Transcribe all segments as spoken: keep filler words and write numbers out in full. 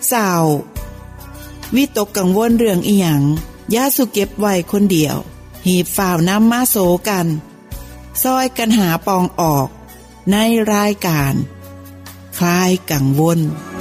สาววิตกกังวลเรื่องอีหยังอย่าสุเก็บไว้คนเดียวหีบฝ่าวนำมาโสกันซอยกันหาปองออกในรายการคลายกังวล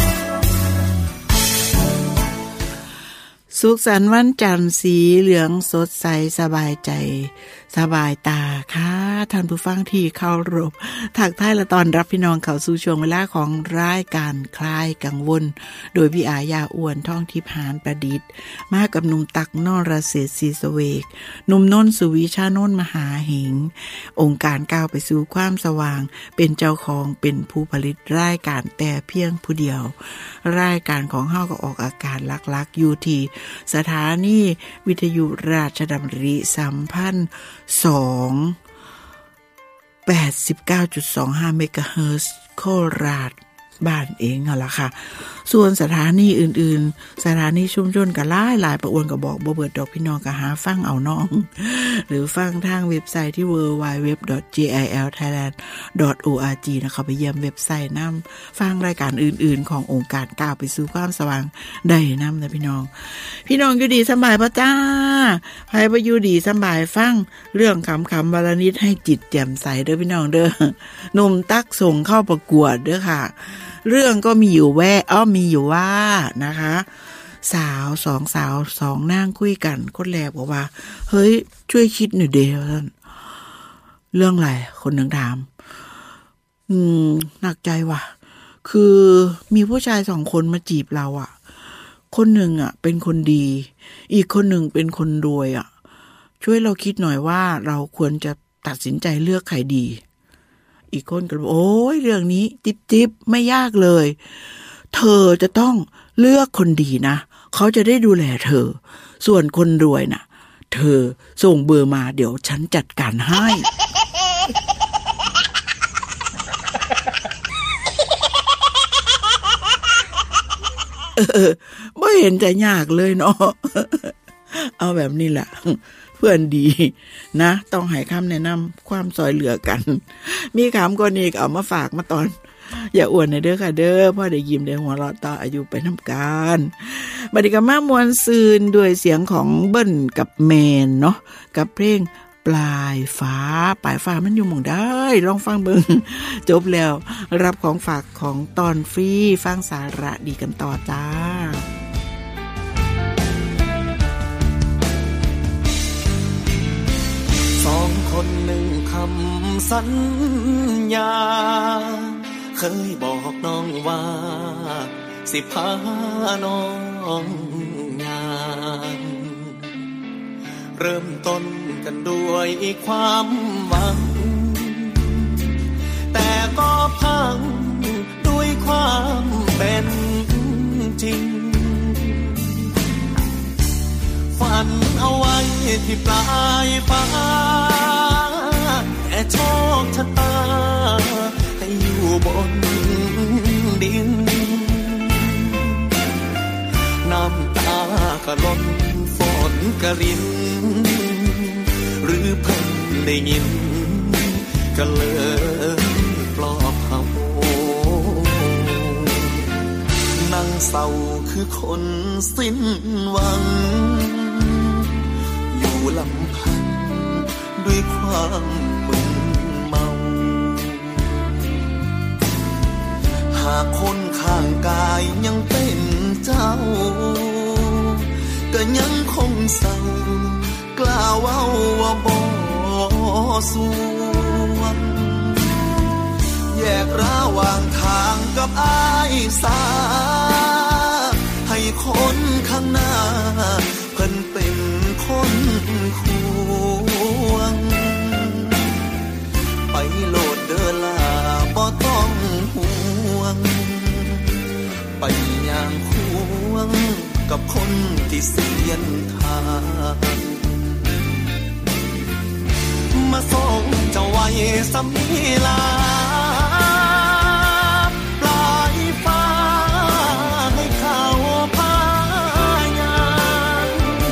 สุขสันต์วันจันทร์สีเหลืองสดใสสบายใจสบายตาค่ะท่านผู้ฟังที่เคารพทักทายและต้อนรับพี่น้องเข้าสู่ช่วงเวลาของรายการคลายกังวลโดยพี่อายาอ้วนท่องทิพย์หานประดิษฐ์มากับหนุ่มตักนรเศรษฐ์ศรีสเวกหนุ่มนนท์สุวิชานนท์มหาเหงองค์การก้าวไปสู่ความสว่างเป็นเจ้าของเป็นผู้ผลิตรายการแต่เพียงผู้เดียวรายการของเฮาก็ออกอากาศลักๆอยู่ที่สถานีวิทยุราชดำริสัมพันธ์สอง แปดสิบเก้าจุดสองห้า เมกะเฮิรตซ์โคราชบ้านเองนั่นล่ะค่ะส่วนสถานีอื่นๆสถานีชุมชนก็หลายหลายประอวนก็บอกบ่เบิดดอกพี่น้องก็หาฟังเอาน้องหรือฟังทางเว็บไซต์ที่ ดับเบิลยู ดับเบิลยู ดับเบิลยู ดอท จี ไอ แอล ไทยแลนด์ ดอท โอ อาร์ จี นะคะไปเยี่ยมเว็บไซต์นำฟังรายการอื่นๆขององค์การก้าวไปสู่ความสว่างได้นำนะพี่น้องพี่น้องอยู่ดีสบายป่ะจ้าใครบ่อยู่ดีสบายฟังเรื่องขำๆวันละนิดให้จิตแจ่มใสเด้อพี่น้องเด้อหนุ่มตักส่งเข้าประกวดเด้อค่ะเรื่องก็มีอยู่แว่อ้อมีอยู่ว่านะคะสาวสองสาวสองนั่งคุยกันคนแรกบอกว่าเฮ้ยช่วยคิดหน่อยเดียวท่านเรื่องอะไรคนหนึ่งถามอืมหนักใจว่ะคือมีผู้ชายสองคนมาจีบเราอ่ะคนหนึ่งอ่ะเป็นคนดีอีกคนหนึ่งเป็นคนรวยอ่ะช่วยเราคิดหน่อยว่าเราควรจะตัดสินใจเลือกใครดีอีกคนก็บอกโอ้ยเรื่องนี้จิ๊บๆไม่ยากเลยเธอจะต้องเลือกคนดีนะเขาจะได้ดูแลเธอส่วนคนรวยน่ะเธอส่งเบอร์มาเดี๋ยวฉันจัดการให้เออไม่เห็นจะยากเลยเนาะเอาแบบนี้แหละเพื่อนดีนะต้องให้คำแนะนำความซอยเหลือกันมีคำก็นี่เอามาฝากมาตอนอย่าอ้วนในเด้อค่ะเด้อพ่อได้ยิ้มได้หัวเราะต่ออายุไปน้ำกันบัดนี้ก็มามวนซืนด้วยเสียงของเบิ้ลกับแมนเนาะกับเพลงปลายฟ้าปลายฟ้ามันอยู่หม่องได้ลองฟังเบิ่งจบแล้วรับของฝากของตอนฟรีฟังสาระดีกันต่อจ้าสองคนหนึ่งคำสัญญาเคยบอกน้องว่าสิพาน้องงานเริ่มต้นกันด้วยความหวังแต่ก็พังด้วยความเป็นจริงฝันเอาไว้ที่ปลายฟ้าแต่โชคชะตาให้อยู่บนดินน้ำตาก็ล้นฝนก็รินหรือเพิ่งได้ยินก็เลยปลอบเขานั่งเศร้าคือคนสิ้นหวังอยู่ลำพังด้วยความมึนเมาหากคนข้างกายยังเป็นเจ้าก็ยังคงเศร้ากล้าเว้าว่าบ่สวงแยกระหว่างทางกับอ้ายสาให้คนข้างหน้าเพิ่นเป็นคนควงไปโลดเด้อล่ะบ่ต้องห่วงไปย่างควงกับคนที่เสียนทางมาส่งเจ้าไว้สมีลาปลายฟ้าให้เขาพายาน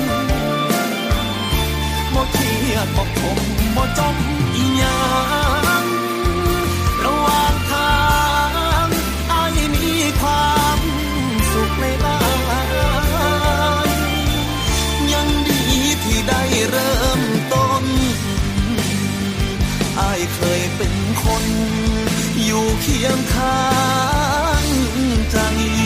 บ่เครียดบ่คมบ่จมอีหยังระหว่างทางอ้ายมีความสุขหลเคียงข้างใจ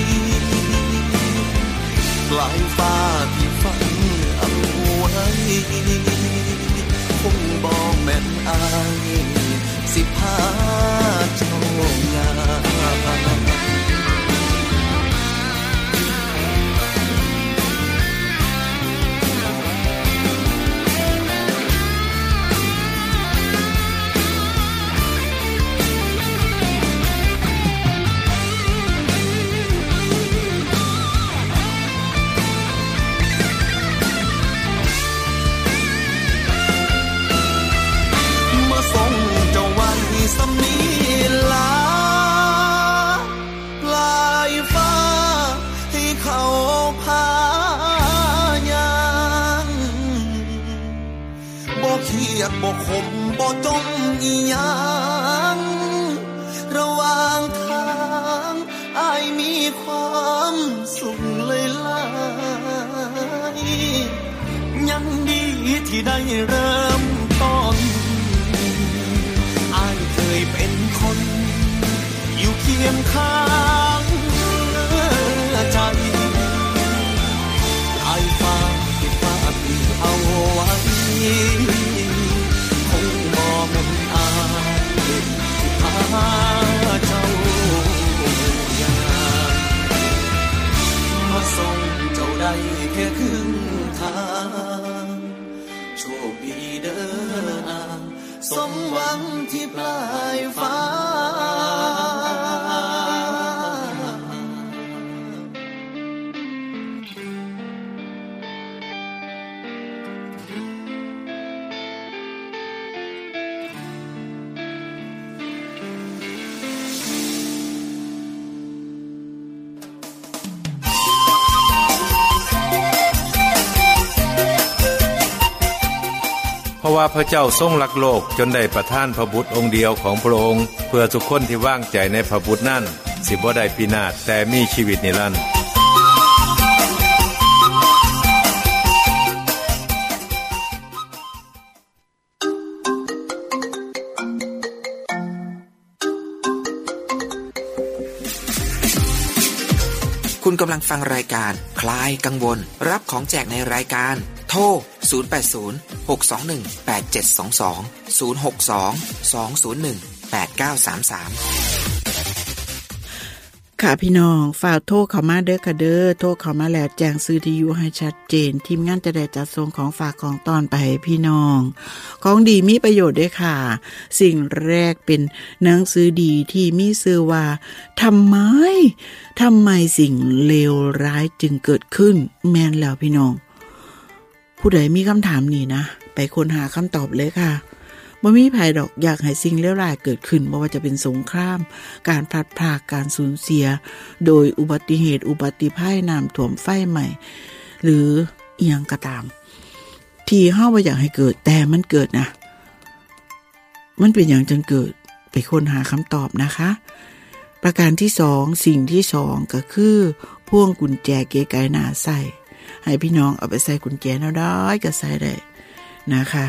ปลายฟ้าที่ฝันเอาไว้คงบ่แม่นอายสิพาเจ้างามสำนีลาปลายฟ้าให้เขาพายางบ่เครียดบ่ขมบ่จมอีหยังระหว่างทางอ้ายมีความสุขเลยหลายยังดีที่ได้เริ่มต้นเคยเป็นคนอยู่เคียงข้างใจไอ้ฟ้าที่ฟ้าปีเอาไว้คงบ่แม่นอายที่พาเจ้ายามมาส่งเจ้าได้แค่ครึ่งทางโชคดีเด้อสมหวังที่ปลายฟ้าเพราะว่าพระเจ้าทรงรักโลกจนได้ประทานพระบุตรองค์เดียวของพระองค์เพื่อทุกคนที่วางใจในพระบุตรนั้นสิบ่ได้พินาศแต่มีชีวิตนิรันดร์คุณกำลังฟังรายการคลายกังวลรับของแจกในรายการโทรศูนย์ แปด ศูนย์ หก สอง หนึ่ง แปด เจ็ด สอง สอง ศูนย์ หก สอง สอง ศูนย์ หนึ่ง แปด เก้า สาม สามค่ะพี่น้องฝากโทรเข้ามาเด้อค่ะเด้อโทรเข้ามาแล้วแจ้งซื้อที่อยู่ให้ชัดเจนทีมงานจะได้จัดส่งของฝากของตอนไปให้พี่น้องของดีมีประโยชน์ด้วยค่ะสิ่งแรกเป็นหนังสือดีที่มีชื่อว่าทำไมทำไมสิ่งเลวร้ายจึงเกิดขึ้นแม่นแล้วพี่น้องผู้ใดมีคำถามนี้นะไปค้นหาคำตอบเลยค่ะบ่มีภัยดอกอยากให้สิ่งเลวร้ายเกิดขึ้นบ่ว่าจะเป็นสงครามการพลัดพรากการสูญเสียโดยอุบัติเหตุอุบัติภัยน้ำท่วมไฟไหม้หรืออีหยังก็ตามที่เฮาบ่อยากให้เกิดแต่มันเกิดนะมันเป็นหยังจึงเกิดไปค้นหาคำตอบนะคะประการที่สองสิ่งที่สองก็คือพวงกุญแจเก๋ไก๋น่าใส่ให้พี่น้องเอาไปใส่กุญแจแนวใดก็ใส่ได้นะคะ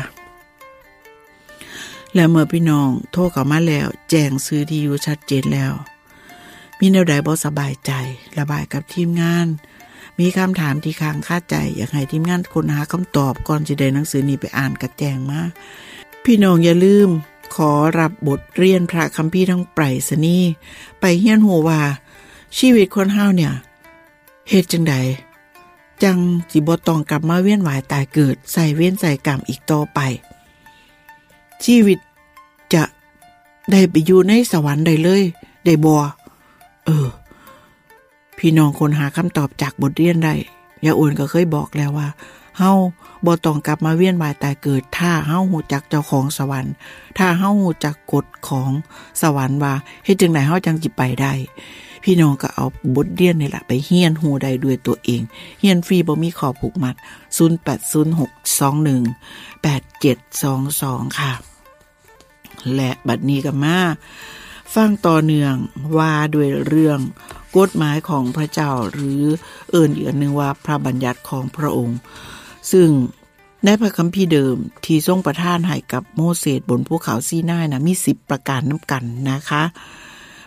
แล้วเมื่อพี่น้องโทรเข้ามาแล้วแจ้งซื้อที่อยู่ชัดเจนแล้วมีแนวใดบ่สบายใจระบายกับทีมงานมีคำถามที่ค้างคาใจอยากให้ทีมงานค้นหาคำตอบก่อนจะได้หนังสือนี้ไปอ่านกระแจงมาพี่น้องอย่าลืมขอรับบทเรียนพระคัมภีร์ทั้งไปรษณีย์ไปเรียนรู้ว่าชีวิตคนเฮาเนี่ยเฮ็ดจังใดจังสิบ่ต้องกลับมาเวียนว่ายตายเกิดใส่เวรใส่กรรมอีกต่อไปชีวิตจะได้ไปอยู่ในสวรรค์ได้เลยได้บ่เออพี่น้องคนหาคำตอบจากบทเรียนได้ย่าอ้วนก็เคยบอกแล้วว่าเฮาบ่ต้องกลับมาเวียนว่ายตายเกิดถ้าเฮาฮู้จักเจ้าของสวรรค์ถ้าเฮาฮู้จักกฎของสวรรค์ว่าเฮ็ดจังได๋เฮาจังสิไปได้พี่น้องก็เอาบทเรียนนี่ล่ะไปเรียนรู้ได้ด้วยตัวเองเรียนฟรีบ่มีข้อผูกมัดศูนย์ แปด ศูนย์ หก สอง หนึ่ง แปด เจ็ด สอง สองค่ะและบัดนี้ก็มาฟังต่อเนื่องว่าด้วยเรื่องกฎหมายของพระเจ้าหรือเอิ้นอีกอันนึงว่าพระบัญญัติของพระองค์ซึ่งในพระคัมภีร์เดิมที่ทรงประทานให้กับโมเสสบนภูเขาซีนายนะมีสิบประการนำกันนะคะ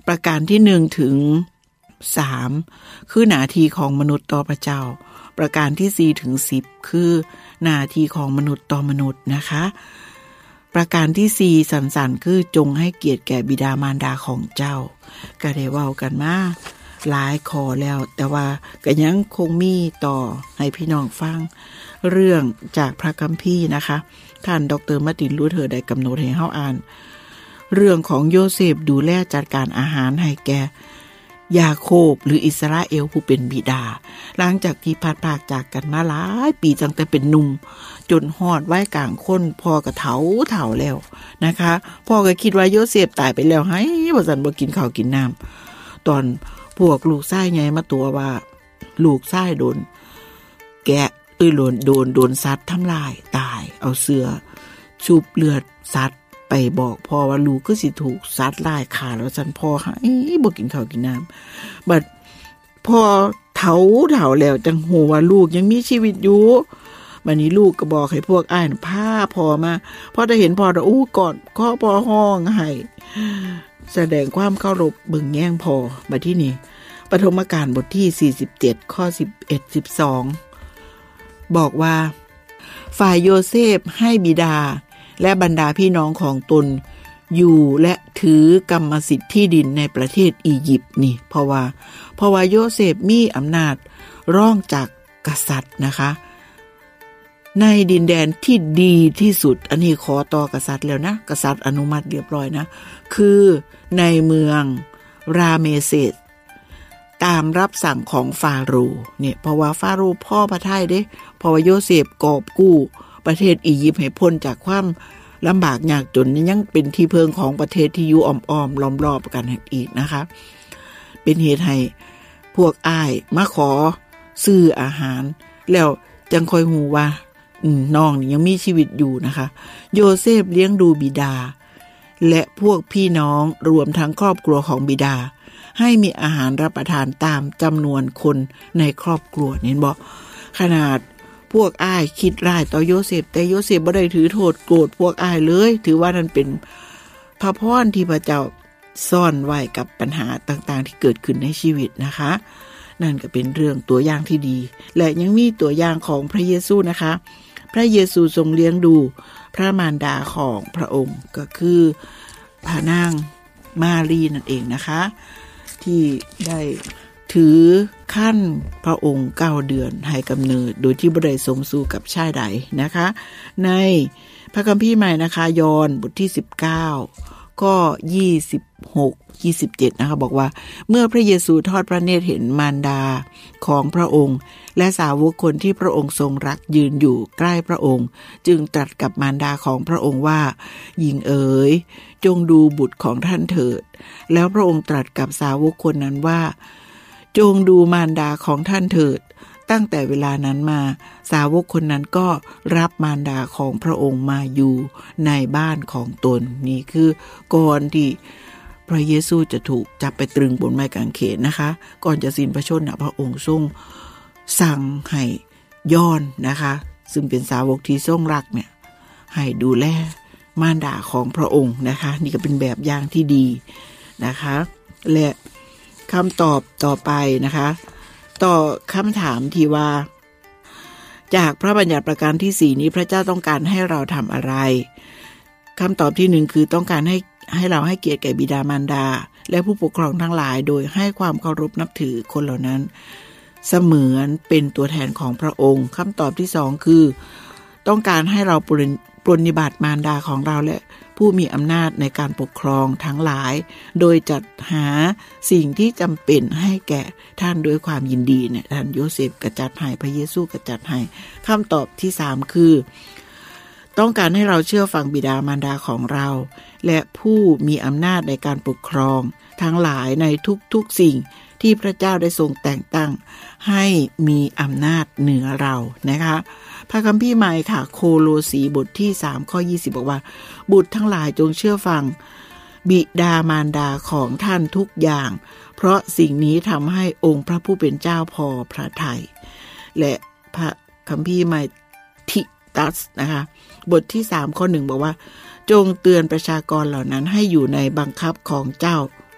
ประการที่หนึ่งถึงสามคือหน้าที่ของมนุษย์ต่อพระเจ้าประการที่สี่ถึงสิบคือหน้าที่ของมนุษย์ต่อมนุษย์นะคะประการที่สี่สันๆคือจงให้เกียรติแก่บิดามารดาของเจ้าก็ได้เว้ากันมาหลายข้อแล้วแต่ว่าก็ยังคงมีต่อให้พี่น้องฟังเรื่องจากพระคัมภีร์นะคะท่านดร.มาร์ตินลูเทอร์ได้กำหนดให้เฮาอ่านเรื่องของโยเซฟดูแลจัดการอาหารให้แก่ยาโคบหรืออิสราเอลผู้เป็นบิดาหลังจากที่พัดพากจากกันมาหลายปีตั้งแต่เป็นหนุ่มจนฮอดวัยกลางคนพ่อก็เฒ่าเฒ่าแล้วนะคะพ่อก็คิดว่าโยเซฟตายไปแล้วให้บ่ซั่นบ่กินข้าวกินน้ำตอนพวกลูกชายใหญ่มาตัวว่าลูกชายโดนแกะเอ้ยโดนโดนโดนสัตว์ทำลายตายเอาเสื้อชุบเลือดสัตว์ไปบอกพ่อว่าลูกก็สิถูกสัตว์ลายขาแล้วซั่นพ่อหาบ่กินข้าวกินน้ำบัดพ่อเฒ่าเฒ่าแล้วจังฮู้ว่าลูกยังมีชีวิตอยู่บัดนี้ลูกก็บอกให้พวกอ้ายน่ะพาพ่อมาพอได้เห็นพ่อแล้วอู้กอดขอพ่อห้องให้แสดงความเคารพเบิ่งแย่งพ่อบัดที่นี่ปฐมกาลบทที่สี่สิบเจ็ดข้อสิบเอ็ด สิบสองบอกว่าฝ่ายโยเซฟให้บิดาและบรรดาพี่น้องของตนอยู่และถือกรรมสิทธิ์ที่ดินในประเทศอียิปต์นี่เพราะว่าเพราะว่าโยเซฟมีอำนาจร่องจากกษัตริย์นะคะในดินแดนที่ดีที่สุดอันนี้ขอต่อกษัตริย์แล้วนะกษัตริย์อนุมัติเรียบร้อยนะคือในเมืองราเมเสสตามรับสั่งของฟาโรห์เนี่ยเพราะว่าฟาโรห์พ่อพระทัยเด้เพราะว่าโยเซฟกอบกู้ประเทศอียิปต์ให้พ้นจากความลำบากยากจนยังเป็นที่เพิงของประเทศที่อยู่อ้อมๆล้อมรอบกันอีกนะคะเป็นเหตุให้พวกอ้ายมาขอซื้ออาหารแล้วจังค่อยฮู้ว่าน้องนี่ยังมีชีวิตอยู่นะคะโยเซฟเลี้ยงดูบิดาและพวกพี่น้องรวมทั้งครอบครัวของบิดาให้มีอาหารรับประทานตามจำนวนคนในครอบครัวเห็นบ่ขนาดพวกอ้ายคิดร้ายต่อโยเซฟแต่โยเซฟบ่ได้ถือโทษโกรธพวกอ้ายเลยถือว่านั่นเป็นพระพรที่พระเจ้าซ่อนไว้กับปัญหาต่างๆที่เกิดขึ้นในชีวิตนะคะนั่นก็เป็นเรื่องตัวอย่างที่ดีและยังมีตัวอย่างของพระเยซูนะคะพระเยซูทรงเลี้ยงดูพระมารดาของพระองค์ก็คือพระนางมารีนั่นเองนะคะที่ได้ถือขั้นพระองค์เก้าเดือนให้กำเนิดโดยที่บ่ได้สมสู่กับชายใดนะคะในพระคัมภีร์ใหม่นะคะยอห์นบทที่สิบเก้าข้อยี่สิบหก ยี่สิบเจ็ดนะคะบอกว่าเมื่อพระเยซูทอดพระเนตรเห็นมารดาของพระองค์และสาวกคนที่พระองค์ทรงรักยืนอยู่ใกล้พระองค์จึงตรัสกับมารดาของพระองค์ว่าหญิงเอ๋ยจงดูบุตรของท่านเถิดแล้วพระองค์ตรัสกับสาวกคนนั้นว่าจงดูมารดาของท่านเถิดตั้งแต่เวลานั้นมาสาวกคนนั้นก็รับมารดาของพระองค์มาอยู่ในบ้านของตนนี่คือก่อนที่พระเยซูจะถูกจับไปตรึงบนไม้กางเขนนะคะก่อนจะสิ้นพระชนม์พระองค์ทรงสั่งให้ย้อนนะคะซึ่งเป็นสาวกที่ทรงรักเนี่ยให้ดูแลมารดาของพระองค์นะคะนี่ก็เป็นแบบอย่างที่ดีนะคะและคำตอบต่อไปนะคะต่อคำถามที่ว่าจากพระบัญญัติประการที่สี่นี้พระเจ้าต้องการให้เราทำอะไรคำตอบที่หนึ่งคือต้องการให้ให้เราให้เกียรติแก่บิดามารดาและผู้ปกครองทั้งหลายโดยให้ความเคารพนับถือคนเหล่านั้นเสมือนเป็นตัวแทนของพระองค์คำตอบที่สองคือต้องการให้เราปรนนิบัติมารดาของเราและผู้มีอำนาจในการปกครองทั้งหลายโดยจัดหาสิ่งที่จำเป็นให้แก่ท่านด้วยความยินดีเนี่ยท่านโยเซฟก็จัดให้พระเยซูก็จัดให้คำตอบที่สามคือต้องการให้เราเชื่อฟังบิดามารดาของเราและผู้มีอำนาจในการปกครองทั้งหลายในทุกๆสิ่งที่พระเจ้าได้ทรงแต่งตั้งให้มีอำนาจเหนือเรานะคะพระคัมภีร์ใหม่ค่ะโคโลสีบทที่สามข้อยี่สิบบอกว่าบุตรทั้งหลายจงเชื่อฟังบิดามารดาของท่านทุกอย่างเพราะสิ่งนี้ทำให้องค์พระผู้เป็นเจ้าพอพระทัยและพระคัมภีร์ใหม่ทิตัสนะคะบทที่สามข้อหนึ่งบอกว่าจงเตือนประชากรเหล่านั้นให้อยู่ในบังคับของเจ้า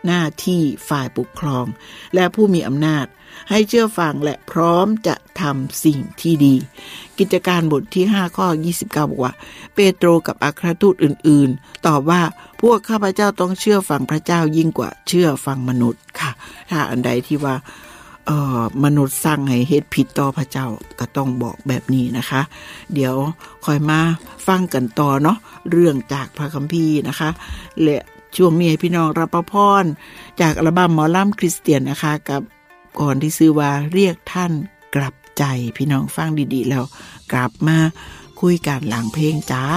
หน้าที่ฝ่ายปกครองและผู้มีอำนาจให้เชื่อฟังและพร้อมจะทำสิ่งที่ดีกิจการบทที่ห้าข้อยี่สิบเก้าบอกว่าเปโตรกับอัครทูตอื่นๆตอบว่าพวกข้าพเจ้าต้องเชื่อฟังพระเจ้ายิ่งกว่าเชื่อฟังมนุษย์ค่ะถ้าอันใดที่ว่าเอ่อมนุษย์สั่งให้เฮ็ดผิดต่อพระเจ้าก็ต้องบอกแบบนี้นะคะเดี๋ยวค่อยมาฟังกันต่อเนาะเรื่องจากพระคัมภีร์นะคะและช่วงนี้ให้พี่น้องรับพรจากอัลบั้มหมอลำคริสเตียนนะคะกับก่อนที่ชื่อว่าเรียกท่านกลับใจพี่น้องฟังดีๆแล้วกลับมาคุยกันหลังเพลงจ้า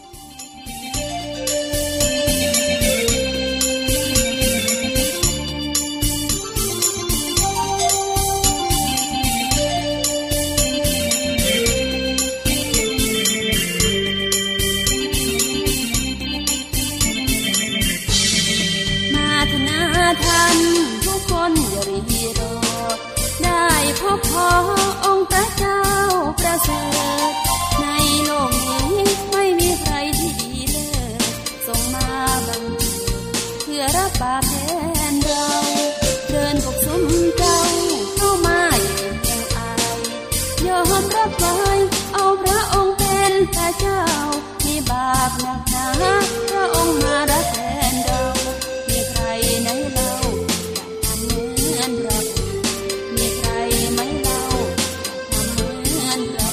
ท่านทุกคนอย่ารีรอได้พบพอองค์พระเจ้าประเสริฐในโลกนี้ไม่มีใครที่ดีเลิศทรงมาบังเพื่อรับบาปแทนเราเดินปกซุ้มเจ้าเข้ามาอย่างอายยอมรับไว้เอาพระองค์เป็นพระเจ้ามีบาปหนักหนาพระองค์มารับแทนเรามีใครไหนเล่าทำเหมือนเรามีใครไหมเล่าทำเหมือนเรา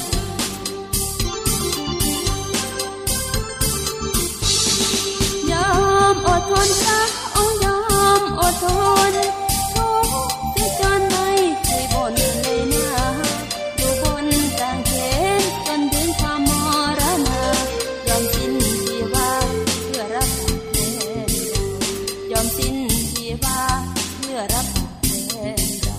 ยอมอดทนพระองค์ยอมอดทนทุกที่จนไม่เคยบ่นเลยนะอยู่บนกางเขนจนถึงความมรณะยอมสิ้นชีวาเพื่อรับแทนยอมสิ้นชีวาเพื่อรับแทนเรา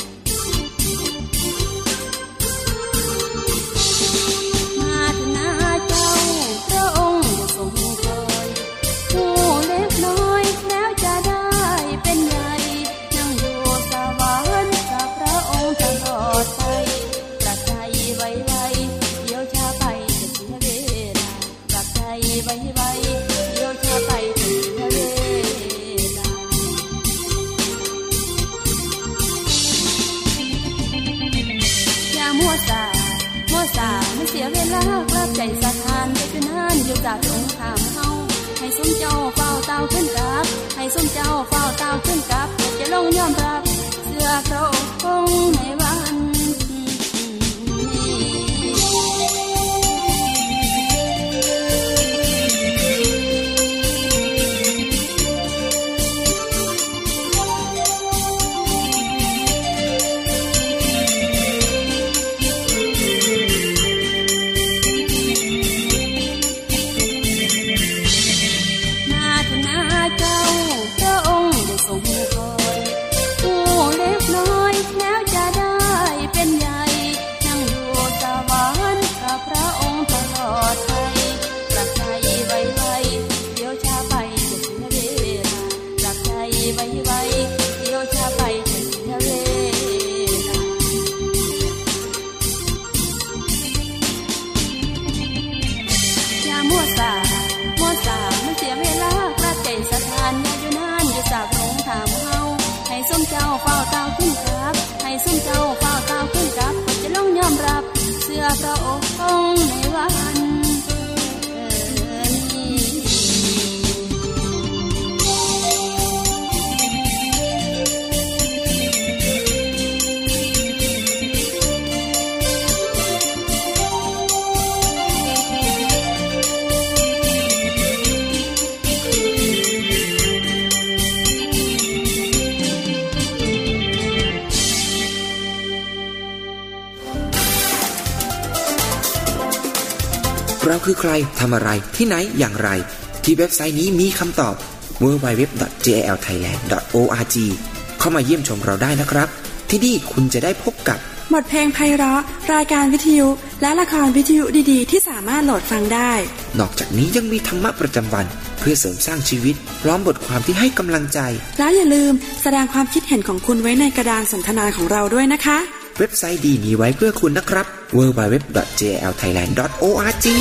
มาถึงหน้าเจ้าพระองค์ทรงคอยผู้เล็กน้อยแล้วจะได้เป็นใหญ่นั่งอยู่สวรรค์กับพระองค์ตลอดไปกลับใจไวๆเดี๋ยวช้าไปจะเสียเวลากลับใจไวๆเดี๋ยวช้าไปจะเสียเวลาอย่ามัวสามัวสาไม่เสียเวลากลับใจสะทานไปจนนานอยู่จากตรงข้ามเฮาให้สมเจ้าเฝ้าเต้าขึ้นกับให้สมเจ้าเฝ้าเต้าขึ้นกับจะลงยอมรับเสื้อพระองค์ในวันมาถึงหน้าเจ้าพระองค์ได้ทรงคอยผู้เล็กน้อยแล้วจะได้เป็นใหญ่นั่งอยู่สวรรค์กับพระองค์ตลอดไปกลับใจไวๆเดี๋ยวช้าไปจะเสียเวลากลับใจไวๆเดี๋ยวช้าไปจะเสียเวลาอย่ามัวสามัวสามันเสียเวลากลับใจสะทานอย่าอยู่นานอยู่สาบลงถามเฮาให้สมเจ้าเฝ้าเต้าขึ้นกับให้สมเจ้าเฝ้าเต้าขึ้นกับก็จะลงยอมรับเสื้อพระองค์ในวันนี้เราคือใครทำอะไรที่ไหนอย่างไรที่เว็บไซต์นี้มีคำตอบ ดับเบิลยู ดับเบิลยู ดับเบิลยู ดอท เจ แอล ไทยแลนด์ ดอท โอ อาร์ จี เข้ามาเยี่ยมชมเราได้นะครับที่นี่คุณจะได้พบกับบทเพลงไพเราะรายการวิทยุและละครวิทยุดีๆที่สามารถโหลดฟังได้นอกจากนี้ยังมีธรรมะประจำวันเพื่อเสริมสร้างชีวิตพร้อมบทความที่ให้กำลังใจแล้วอย่าลืมแสดงความคิดเห็นของคุณไว้ในกระดานสนทนาของเราด้วยนะคะเว็บไซต์ดีมีไว้เพื่อคุณนะครับ ดับเบิลยู ดับเบิลยู ดับเบิลยู ดอท เจ แอล ไทยแลนด์ ดอท โอ อาร์ จี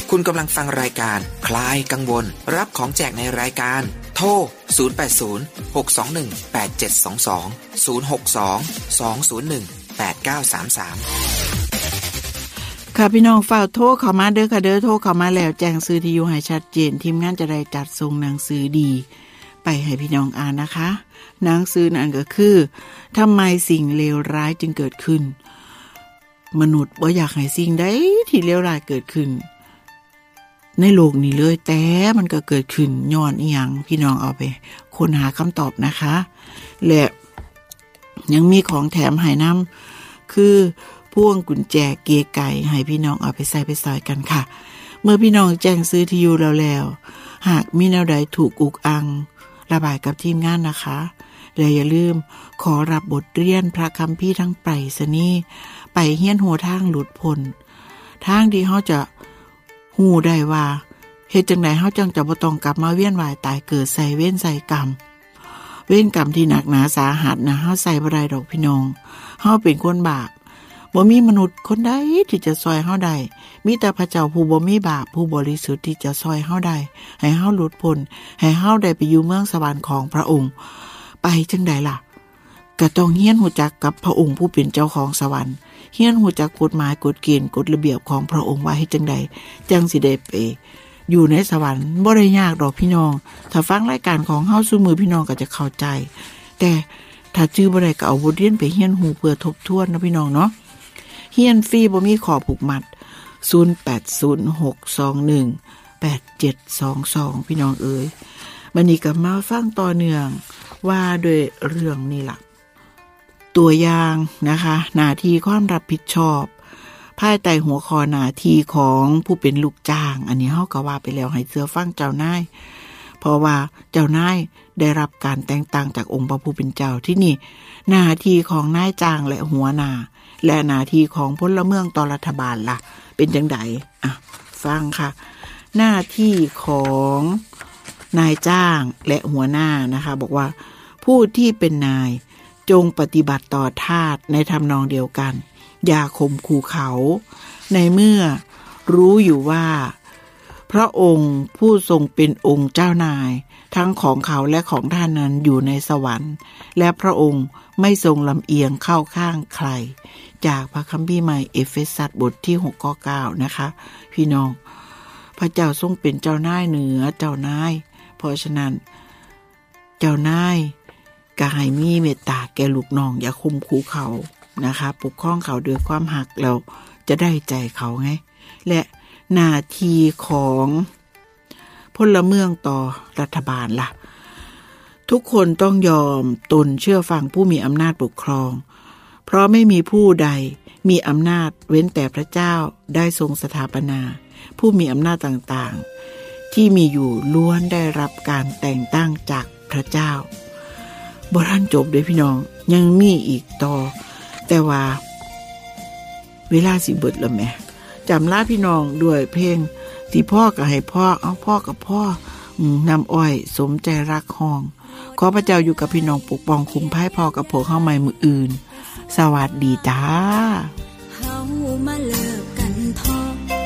คุณกำลังฟังรายการคลายกังวลรับของแจกในรายการโทรศูนย์ แปด ศูนย์ หก สอง หนึ่ง แปด เจ็ด สอง สอง ศูนย์ หก สอง สอง ศูนย์ หนึ่ง แปด เก้า สาม สามค่ะพี่น้องฝากโทรเข้ามาเด้อค่ะเด้อโทรเข้ามาแล้วแจ้งซื้อที่อยู่ให้ชัดเจนทีมงานจะได้จัดส่งหนังสือดีไปให้พี่น้องอ่านนะคะหนังสือนั่นก็คือทำไมสิ่งเลวร้ายจึงเกิดขึ้นมนุษย์บ่อยากให้สิ่งใดที่เลวร้ายเกิดขึ้นในโลกนี้เลยแต่มันก็เกิดขึ้นย้อนอีหยังพี่น้องเอาไปค้นหาคำตอบนะคะและยังมีของแถมให้นำคือพวงกุญแจเก๋ไก่ให้พี่น้องเอาไปใส่ไปซอยกันค่ะเมื่อพี่น้องแจ้งซื้อที่อยู่แล้วแล้วหากมีแนวใดถูกอุกอังระบายกับทีมงานนะคะและอย่าลืมขอรับบทเรียนพระคัมภีร์ทั้งไปรษณีย์ไปเฮียนหัวทางหลุดพ้นทางที่เฮาจะฮู้ได้ว่าเฮ็ดจังได๋เฮาจังจะบ่ต้องกลับมาเวียนว่ายตายเกิดใส่เวรใส่กรรมเวรกรรมที่หนักหนาสาหัสนะเฮาใส่บ่ได้ดอกพี่น้องเฮาเป็นคนบาปบ่มีมนุษย์คนใดที่จะช่วยเฮาได้มีแต่พระเจ้าผู้บ่มีบาปผู้บริสุทธิ์ที่จะช่วยเฮาได้ให้เฮาหลุดพ้นให้เฮาได้ไปอยู่เมืองสวรรค์ของพระองค์ไปจังได๋ล่ะก็ต้องเฮียนรู้จักกับพระองค์ผู้เป็นเจ้าของสวรรค์เฮียนรู้จักกฎหมายกฎเกณฑ์กฎระเบียบของพระองค์ว่าเฮ็ดจังได๋จังสิได้ไปอยู่ในสวรรค์บ่ได้ยากดอกพี่น้องถ้าฟังรายการของเฮาซุมื้อพี่น้องก็จะเข้าใจแต่ถ้าจื้อบ่ได้ก็เอาบทเรียนไปเฮียนฮู้เพื่อทบทวนนะพี่น้องเนาะเฮียนฟรีบ่มีขอผูกมัดศูนย์ แปด ศูนย์ หก สอง หนึ่ง แปด เจ็ด สอง สองพี่น้องเอ๋ยบัดนี้ก็มาฟังต่อเนื่องว่าด้วยเรื่องนี้ล่ะตัวอย่างนะคะหน้าที่ความรับผิดชอบภายใต้หัวข้อหน้าที่ของผู้เป็นลูกจ้างอันนี้เฮาก็ว่าไปแล้วให้เชื่อฟังเจ้านายเพราะว่าเจ้านายได้รับการแต่งตั้งจากองค์พระผู้เป็นเจ้าที่นี่หน้าที่ของนายจ้างและหัวหน้าและหน้าที่ของพลเมืองต่อรัฐบาลล่ะเป็นจังไดอ่ะฟังค่ะหน้าที่ของนายจ้างและหัวหน้านะคะบอกว่าผู้ที่เป็นนายจงปฏิบัติต่อทาสในทำนองเดียวกันอย่าข่มขู่เขาในเมื่อรู้อยู่ว่าพระองค์ผู้ทรงเป็นองค์เจ้านายทั้งของเขาและของท่านนั้นอยู่ในสวรรค์และพระองค์ไม่ทรงลำเอียงเข้าข้างใครจากพระคัมภีร์ใหม่เอเฟซัสบทที่หกข้อเก้านะคะพี่น้องพระเจ้าทรงเป็นเจ้านายเหนือเจ้านายเพราะฉะนั้นเจ้านายก็ให้มีเมตตาแก่ลูกน้องอย่าข่มขู่เขานะคะปกป้องเขาด้วยความหักแล้วจะได้ใจเขาไงและหน้าที่ของพลเมืองต่อรัฐบาลล่ะทุกคนต้องยอมตนเชื่อฟังผู้มีอำนาจปกครองเพราะไม่มีผู้ใดมีอำนาจเว้นแต่พระเจ้าได้ทรงสถาปนาผู้มีอำนาจต่างๆที่มีอยู่ล้วนได้รับการแต่งตั้งจากพระเจ้าบ่ทันจบเด้อพี่น้องยังมีอีกต่อแต่ว่าเวลาสิเบิดแล้วแม่จำลาพี่น้องด้วยเพลงที่พ่อก็ให้พ่อเอาพ่อกับพ่อนำอ้อยสมใจรักห้องขอพระเจ้าอยู่กับพี่น้องปกป้องคุ้มภัยพ่อกับพวกเฮาใหม่มื้ออื่นสวัสดีจ้าเฮามาเลิกกันทอ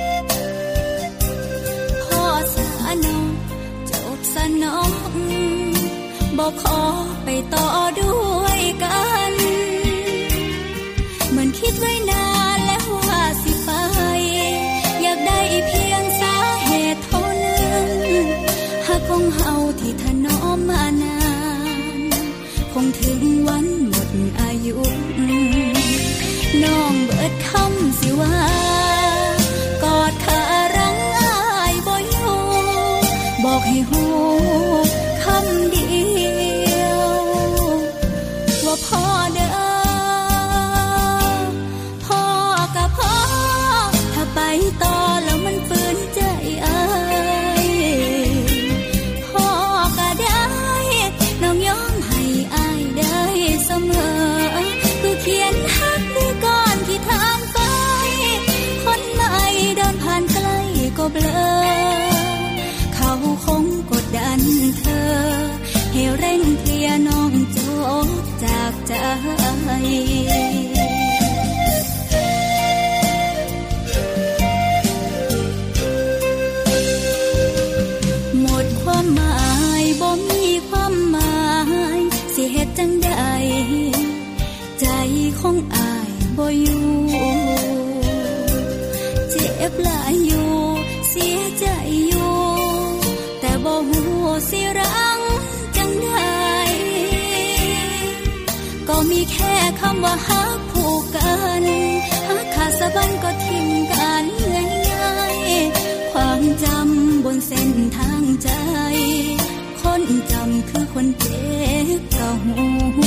พ่อสานองจบสนองบ่ขอไปต่อด้วยกันเหมือนคิดไว้นานแล้วว่าสิไปอยากได้เพียงสาเหตุเท่านั้นหักของเฮาที่ถนอมมานานคงถึงวันหมดอายุน้องเบิดคำสิว่ากอดขารังอายบ่อยู่บอกให้ฮู้คำเดียวว่าพ่อเด้อพ่อกับพ่อถ้าไปต่อแล้วมันฝืนใจอายพ่อก็ได้น้องยอมให้อายได้เสมอคือเขียนฮักด้วยก้อนที่ทางไปคนใหม่เดินผ่านใกล้ก็เบลอเขาคงกดดันเธอให้เร่งเคลียร์น้องจบจากใจจังใดใจของอายบ่อยู่เจ็บหลายอยู่เสียใจอยู่แต่บ่ฮู้สิรังจังใดก็มีแค่คำว่าฮักผูกกันฮักขาดสะบั้นก็ทิ้งกันง่ายๆความจำบนเส้นทางใจคนจำคือคนเจ็บกะหู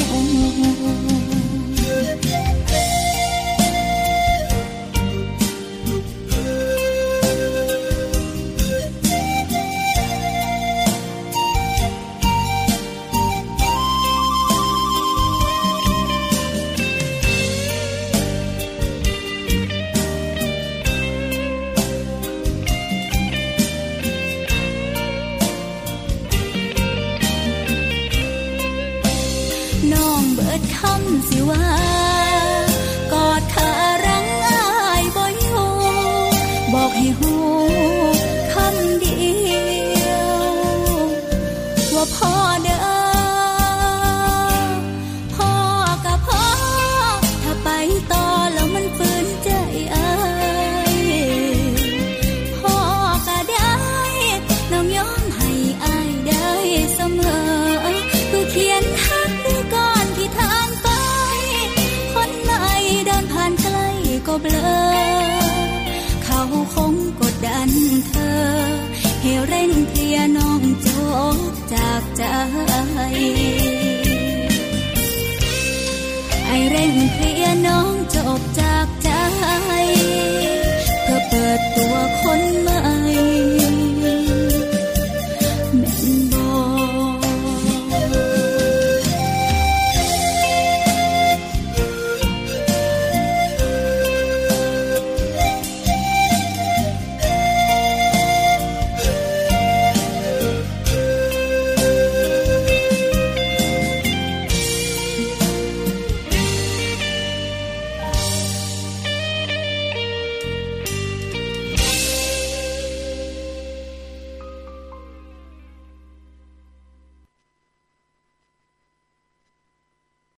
คำสิว่ากอดขารังอายบ่อยู่บอกให้ฮู้คำเดียวว่าพ่อเด้อพ่อกับพ่อถ้าไปต่อแล้วมันฝืนใจอายพ่อก็ได้น้องยอมให้อายได้เสมอคือเขียนหักด้วยก่อนที่ทางไปคนใหม่เดินผ่านใกล้ก็เบลอเขาคงกดดันเธอให้เร่งเคลียร์น้องจบจากใจไอเร่งเคลียร์น้องจบจากใจเพื่อเปิดตัวคนใหม่